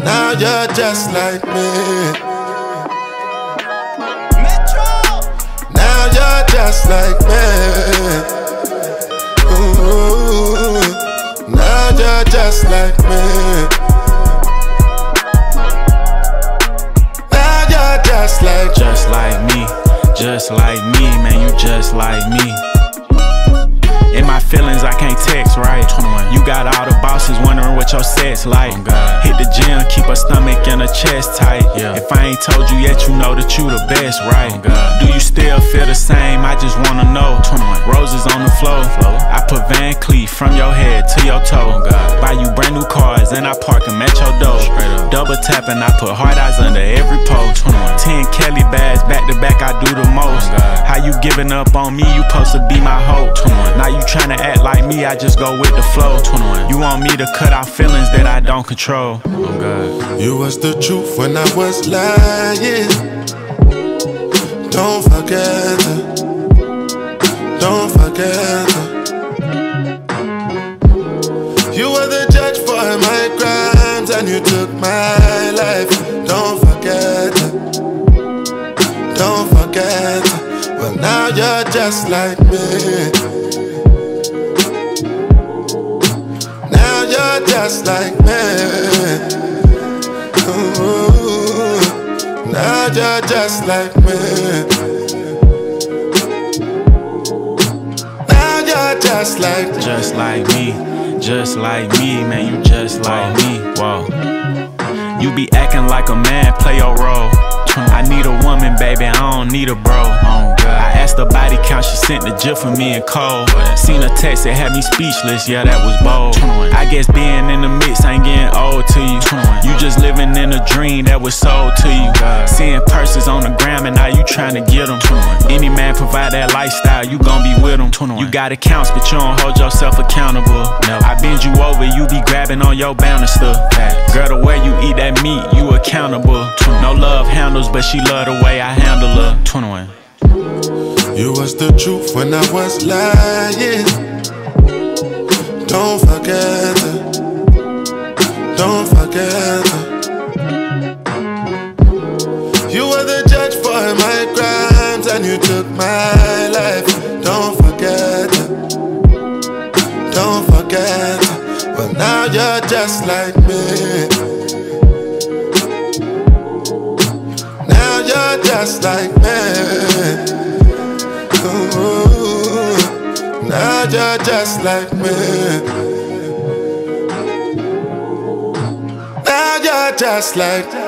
now you're just like me. Now you're just like me. Ooh, now you're just like me. Now you're just like me, man, you just like me. In my feelings, I can't text right. You got all the bosses wondering what your set's like. Hit the gym, keep a stomach and a chest tight. If I ain't told you yet, you know that you the best, right? Do you still feel the same? I just wanna know. Roses on the floor. I put Van Cleef from your head to your toe. Buy you brand new cars and I park them at your door. Double tapping, I put hard eyes under every post. 10 Kelly bags back to back, I do the most. How you giving up on me? You supposed to be my hope. Now you tryna act like me, I just go with the flow. You want me to cut out feelings that I don't control. You was the truth when I was lying. Don't forget it. Don't forget it. You were the judge for my crimes and you took my life. Don't forget it. Don't forget it. Well, now you're just like me. You're just like me. Ooh, now you're just like me. Now you're just like me, man, you just like me. Whoa. You be acting like a man, play your role. I need a woman, baby, I don't need a bro. I asked her body count, she sent the gif for me and Cole. Seen a text that had me speechless, yeah, that was bold. I guess being in the mix ain't getting old to you. You just living in a dream that was sold to you. Seeing purses on the gram and now you tryna get them. Any man provide that lifestyle, you gon' be with them. You got accounts, but you don't hold yourself accountable. I bend you over, you be grabbing on your bounty stuff. Girl, the way you eat that meat, you accountable. No love handles, but she love the way I handle her. 21. You was the truth when I was lying. Don't forget it. Don't forget it. You were the judge for my crimes and you took my life. Don't forget it. Don't forget it. Well, now you're just like me. Now you're just like me. Ooh, now you're just like me. Now you're just like